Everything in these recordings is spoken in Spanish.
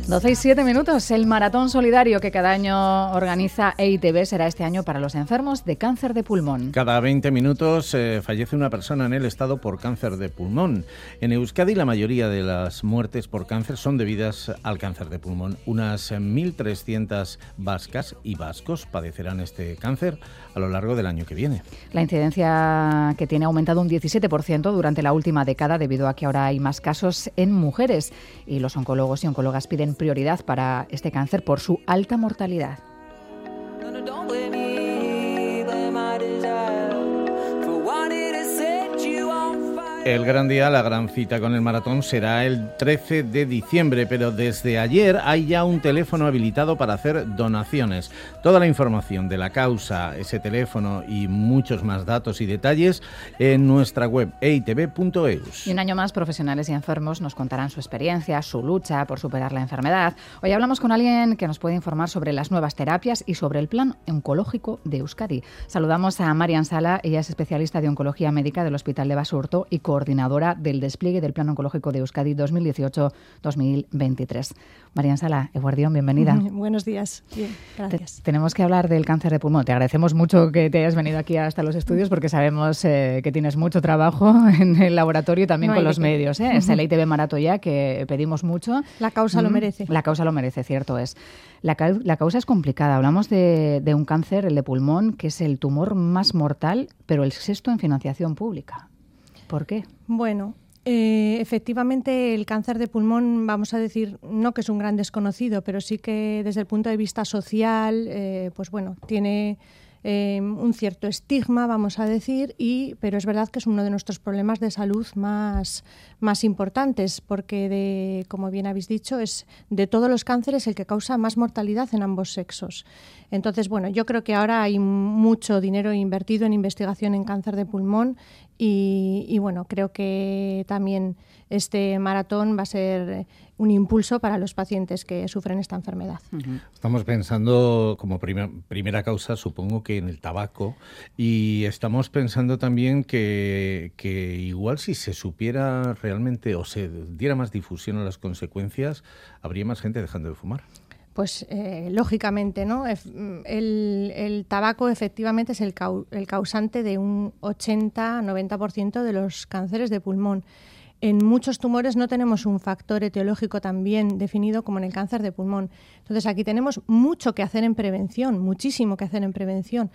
12:07. El maratón solidario que cada año organiza EITB será este año para los enfermos de cáncer de pulmón. Cada 20 minutos fallece una persona en el estado por cáncer de pulmón. En Euskadi la mayoría de las muertes por cáncer son debidas al cáncer de pulmón. Unas 1.300 vascas y vascos padecerán este cáncer a lo largo del año que viene. La incidencia que tiene ha aumentado un 17% durante la última década debido a que ahora hay más casos en mujeres y los oncólogos y oncólogas piden prioridad para este cáncer por su alta mortalidad. El gran día, la gran cita con el maratón será el 13 de diciembre, pero desde ayer hay ya un teléfono habilitado para hacer donaciones. Toda la información de la causa, ese teléfono y muchos más datos y detalles en nuestra web eitb.eus. Y un año más, profesionales y enfermos nos contarán su experiencia, su lucha por superar la enfermedad. Hoy hablamos con alguien que nos puede informar sobre las nuevas terapias y sobre el plan oncológico de Euskadi. Saludamos a Marian Sala, ella es especialista de oncología médica del Hospital de Basurto y coordinadora del despliegue del Plan Oncológico de Euskadi 2018-2023. Marian Sala, Eguardión, bienvenida. Buenos días. Bien, gracias. Tenemos que hablar del cáncer de pulmón. Te agradecemos mucho que te hayas venido aquí hasta los estudios porque sabemos que tienes mucho trabajo en el laboratorio y también con los medios. Es el EITB Maratón ya que pedimos mucho. La causa lo merece. La causa lo merece, cierto es. La causa es complicada. Hablamos de un cáncer, el de pulmón, que es el tumor más mortal, pero el sexto en financiación pública. ¿Por qué? Bueno, efectivamente el cáncer de pulmón, vamos a decir, no que es un gran desconocido, pero sí que desde el punto de vista social, pues bueno, tiene un cierto estigma, vamos a decir, pero es verdad que es uno de nuestros problemas de salud más importantes, porque, como bien habéis dicho, es de todos los cánceres el que causa más mortalidad en ambos sexos. Entonces, bueno, yo creo que ahora hay mucho dinero invertido en investigación en cáncer de pulmón y bueno, creo que también este maratón va a ser un impulso para los pacientes que sufren esta enfermedad. Uh-huh. Estamos pensando como primera causa, supongo que en el tabaco, y estamos pensando también que igual si se supiera realmente o se diera más difusión a las consecuencias, habría más gente dejando de fumar. Pues lógicamente, ¿no? El tabaco efectivamente es el causante de un 80-90% de los cánceres de pulmón. En muchos tumores no tenemos un factor etiológico tan bien definido como en el cáncer de pulmón. Entonces aquí tenemos mucho que hacer en prevención, muchísimo que hacer en prevención.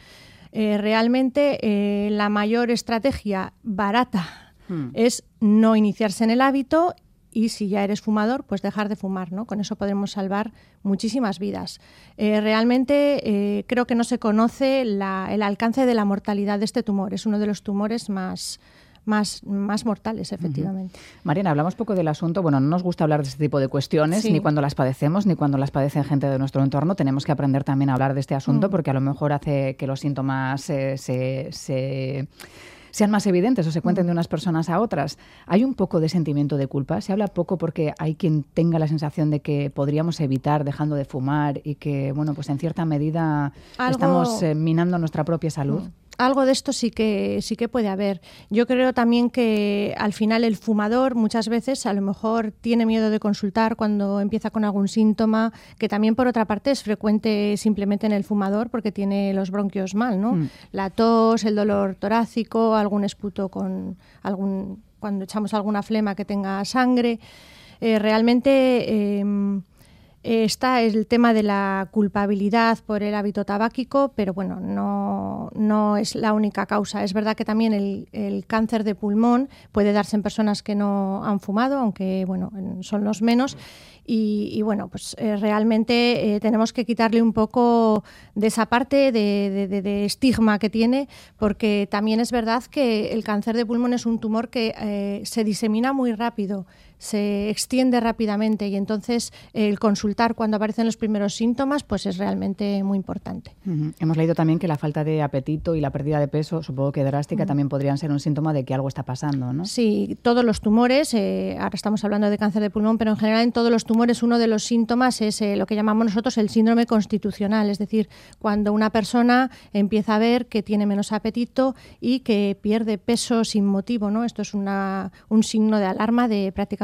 Realmente la mayor estrategia barata es no iniciarse en el hábito y si ya eres fumador, pues dejar de fumar, ¿no? Con eso podremos salvar muchísimas vidas. Realmente creo que no se conoce el alcance de la mortalidad de este tumor. Es uno de los tumores más mortales, efectivamente. Uh-huh. Mariana, hablamos poco del asunto. Bueno, no nos gusta hablar de este tipo de cuestiones, ni cuando las padecemos, ni cuando las padece gente de nuestro entorno. Tenemos que aprender también a hablar de este asunto porque a lo mejor hace que los síntomas sean más evidentes o se cuenten de unas personas a otras. ¿Hay un poco de sentimiento de culpa? Se habla poco porque hay quien tenga la sensación de que podríamos evitar dejando de fumar y que, bueno, pues en cierta medida estamos minando nuestra propia salud. Algo de esto sí que puede haber. Yo creo también que al final el fumador muchas veces a lo mejor tiene miedo de consultar cuando empieza con algún síntoma, que también por otra parte es frecuente simplemente en el fumador porque tiene los bronquios mal, ¿no? La tos, el dolor torácico, algún esputo cuando echamos alguna flema que tenga sangre. Realmente está el tema de la culpabilidad por el hábito tabáquico, pero bueno, no es la única causa. Es verdad que también el cáncer de pulmón puede darse en personas que no han fumado, aunque bueno, son los menos. Y bueno, pues realmente tenemos que quitarle un poco de esa parte de estigma que tiene, porque también es verdad que el cáncer de pulmón es un tumor que se disemina muy rápido, se extiende rápidamente y entonces el consultar cuando aparecen los primeros síntomas pues es realmente muy importante. Uh-huh. Hemos leído también que la falta de apetito y la pérdida de peso, supongo que drástica, también podrían ser un síntoma de que algo está pasando, ¿no? Sí, todos los tumores, ahora estamos hablando de cáncer de pulmón, pero en general en todos los tumores uno de los síntomas es lo que llamamos nosotros el síndrome constitucional, es decir, cuando una persona empieza a ver que tiene menos apetito y que pierde peso sin motivo, ¿no? Esto es un signo de alarma de prácticamente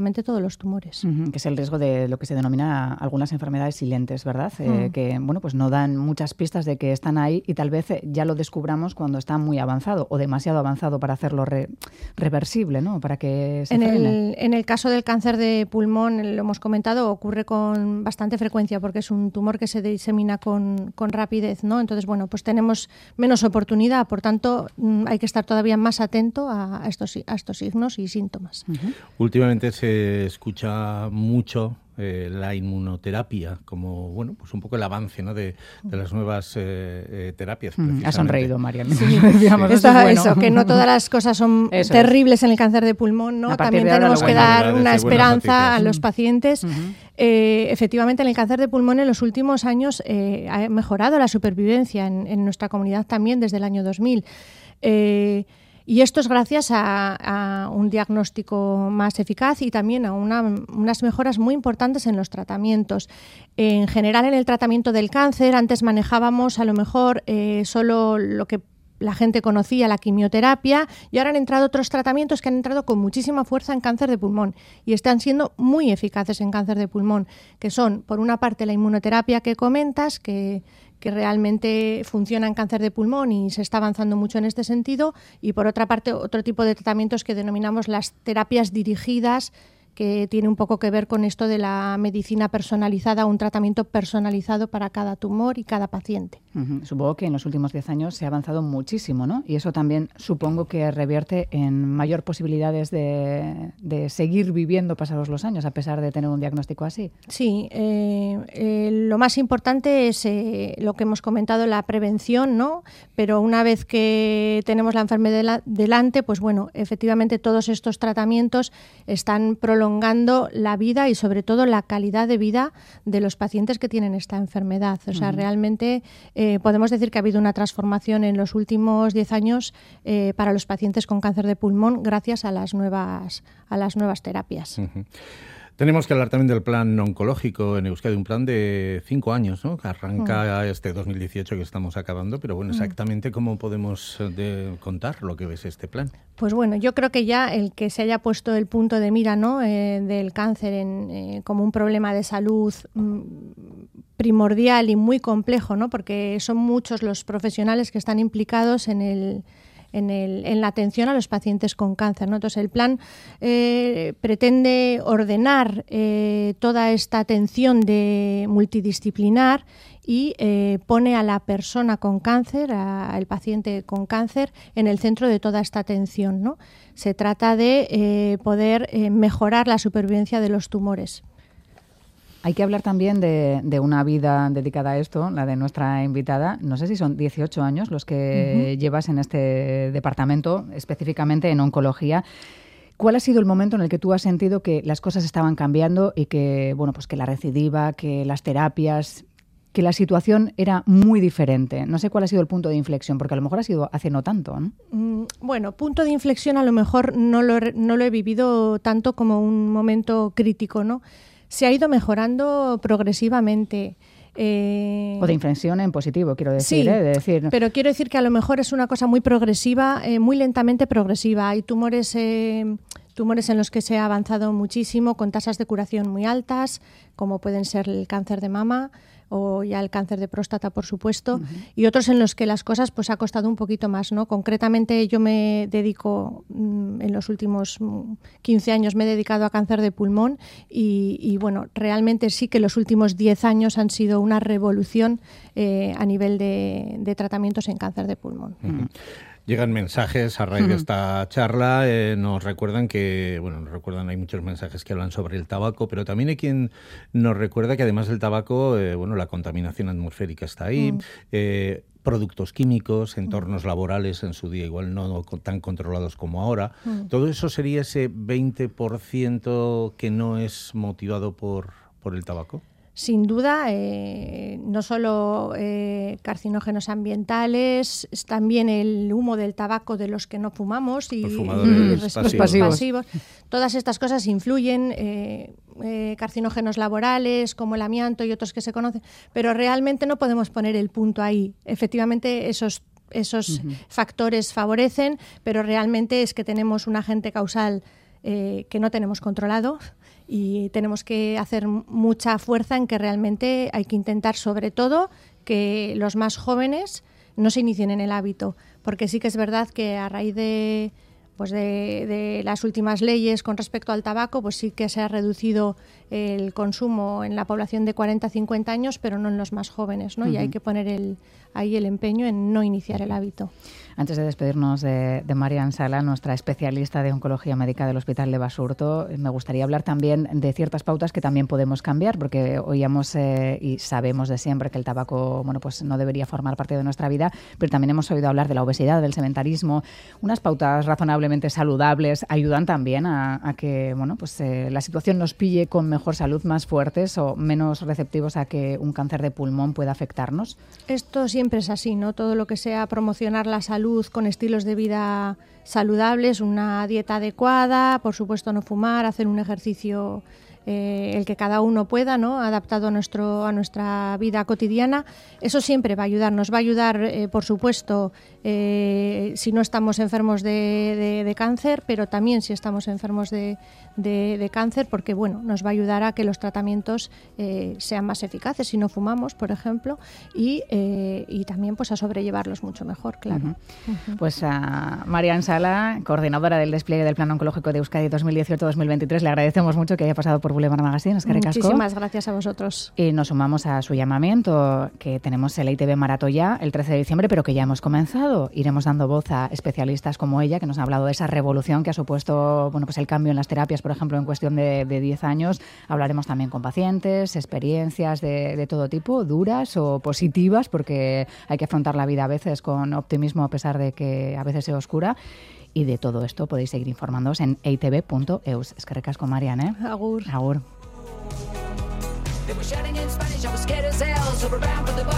prácticamente todos los tumores. Que es el riesgo de lo que se denomina algunas enfermedades silentes, ¿verdad? Que bueno, pues no dan muchas pistas de que están ahí y tal vez ya lo descubramos cuando está muy avanzado o demasiado avanzado para hacerlo reversible, ¿no? Para que se frene. En el caso del cáncer de pulmón, lo hemos comentado, ocurre con bastante frecuencia porque es un tumor que se disemina con rapidez, ¿no? Entonces, bueno, pues tenemos menos oportunidad, por tanto, hay que estar todavía más atento a estos signos y síntomas. Últimamente se escucha mucho la inmunoterapia como, bueno, pues un poco el avance, ¿no? de las nuevas terapias. Ha sonreído, María. Sí. Eso, que no todas las cosas son terribles en el cáncer de pulmón, ¿no? También tenemos que dar una esperanza a los pacientes. Efectivamente, en el cáncer de pulmón en los últimos años ha mejorado la supervivencia en nuestra comunidad también desde el año 2000. Y esto es gracias a un diagnóstico más eficaz y también a unas mejoras muy importantes en los tratamientos. En general, en el tratamiento del cáncer, antes manejábamos a lo mejor solo lo que la gente conocía, la quimioterapia, y ahora han entrado otros tratamientos que han entrado con muchísima fuerza en cáncer de pulmón y están siendo muy eficaces en cáncer de pulmón, que son, por una parte, la inmunoterapia que comentas, que realmente funciona en cáncer de pulmón y se está avanzando mucho en este sentido, y por otra parte otro tipo de tratamientos que denominamos las terapias dirigidas, que tiene un poco que ver con esto de la medicina personalizada, un tratamiento personalizado para cada tumor y cada paciente. Supongo que en los últimos 10 años se ha avanzado muchísimo, ¿no? Y eso también supongo que revierte en mayor posibilidades de seguir viviendo pasados los años, a pesar de tener un diagnóstico así. Sí, lo más importante es lo que hemos comentado, la prevención, ¿no? Pero una vez que tenemos la enfermedad delante, pues bueno, efectivamente todos estos tratamientos están prolongando la vida y sobre todo la calidad de vida de los pacientes que tienen esta enfermedad. O sea, realmente podemos decir que ha habido una transformación en los últimos 10 años para los pacientes con cáncer de pulmón gracias a las nuevas terapias. Tenemos que hablar también del plan oncológico en Euskadi, un plan de 5 años, ¿no? Que arranca este 2018 que estamos acabando, pero bueno, exactamente cómo podemos contar lo que es este plan. Pues bueno, yo creo que ya el que se haya puesto el punto de mira, ¿no? Del cáncer como un problema de salud primordial y muy complejo, ¿no? Porque son muchos los profesionales que están implicados en la atención a los pacientes con cáncer, ¿no? Entonces, el plan pretende ordenar toda esta atención multidisciplinar y pone a la persona con cáncer, al paciente con cáncer, en el centro de toda esta atención, ¿no? Se trata de poder mejorar la supervivencia de los tumores. Hay que hablar también de una vida dedicada a esto, la de nuestra invitada. No sé si son 18 años los que llevas en este departamento, específicamente en oncología. ¿Cuál ha sido el momento en el que tú has sentido que las cosas estaban cambiando y que, bueno, pues que la recidiva, que las terapias, que la situación era muy diferente? No sé cuál ha sido el punto de inflexión, porque a lo mejor ha sido hace no tanto, ¿no? Bueno, punto de inflexión a lo mejor no lo he vivido tanto como un momento crítico, ¿no? Se ha ido mejorando progresivamente. O de inflexión en positivo, quiero decir. Sí, pero quiero decir que a lo mejor es una cosa muy progresiva, muy lentamente progresiva. Hay tumores en los que se ha avanzado muchísimo, con tasas de curación muy altas, como pueden ser el cáncer de mama o ya el cáncer de próstata, por supuesto, y otros en los que las cosas pues ha costado un poquito más, ¿no? Concretamente yo me dedico, en los últimos 15 años me he dedicado a cáncer de pulmón y bueno, realmente sí que los últimos 10 años han sido una revolución a nivel de tratamientos en cáncer de pulmón. Llegan mensajes a raíz de esta charla, nos recuerdan, hay muchos mensajes que hablan sobre el tabaco, pero también hay quien nos recuerda que además del tabaco, la contaminación atmosférica está ahí, productos químicos, entornos laborales en su día igual no tan controlados como ahora. Todo eso sería ese 20% que no es motivado por el tabaco. Sin duda, no solo carcinógenos ambientales, es también el humo del tabaco de los que no fumamos y los pasivos. Todas estas cosas influyen, carcinógenos laborales como el amianto y otros que se conocen, pero realmente no podemos poner el punto ahí. Efectivamente, esos factores favorecen, pero realmente es que tenemos un agente causal que no tenemos controlado y tenemos que hacer mucha fuerza en que realmente hay que intentar, sobre todo, que los más jóvenes no se inicien en el hábito, porque sí que es verdad que a raíz de las últimas leyes con respecto al tabaco, pues sí que se ha reducido el consumo en la población de 40-50 años, pero no en los más jóvenes, ¿no? Y hay que poner ahí el empeño en no iniciar el hábito. Antes de despedirnos de Marian Sala, nuestra especialista de oncología médica del Hospital de Basurto, me gustaría hablar también de ciertas pautas que también podemos cambiar, porque oíamos y sabemos de siempre que el tabaco, bueno, pues no debería formar parte de nuestra vida, pero también hemos oído hablar de la obesidad, del sedentarismo. Unas pautas razonablemente saludables ayudan también a que, bueno, pues la situación nos pille con mejor salud, más fuertes o menos receptivos a que un cáncer de pulmón pueda afectarnos. Esto siempre es así, ¿no? Todo lo que sea promocionar la salud con estilos de vida saludables, una dieta adecuada, por supuesto no fumar, hacer un ejercicio el que cada uno pueda, ¿no? Adaptado a nuestra vida cotidiana. Eso siempre va a ayudar. Nos va a ayudar, por supuesto, si no estamos enfermos de cáncer, pero también si estamos enfermos de cáncer, porque bueno, nos va a ayudar a que los tratamientos sean más eficaces si no fumamos, por ejemplo, y también pues a sobrellevarlos mucho mejor, claro. Pues a Marian Sala, coordinadora del despliegue del Plan Oncológico de Euskadi 2018-2023, le agradecemos mucho que haya pasado por Boulevard Magazine. Muchísimas gracias a vosotros. Y nos sumamos a su llamamiento, que tenemos el ITV Maratón ya el 13 de diciembre, pero que ya hemos comenzado. Iremos dando voz a especialistas como ella, que nos han hablado de esa revolución que ha supuesto, bueno, pues el cambio en las terapias, por ejemplo, en cuestión de 10 años. Hablaremos también con pacientes, experiencias de todo tipo, duras o positivas, porque hay que afrontar la vida a veces con optimismo a pesar de que a veces sea oscura. Y de todo esto podéis seguir informándoos en eitv.eus. Eskerrik asko, Marian, ¿eh? Agur. Agur.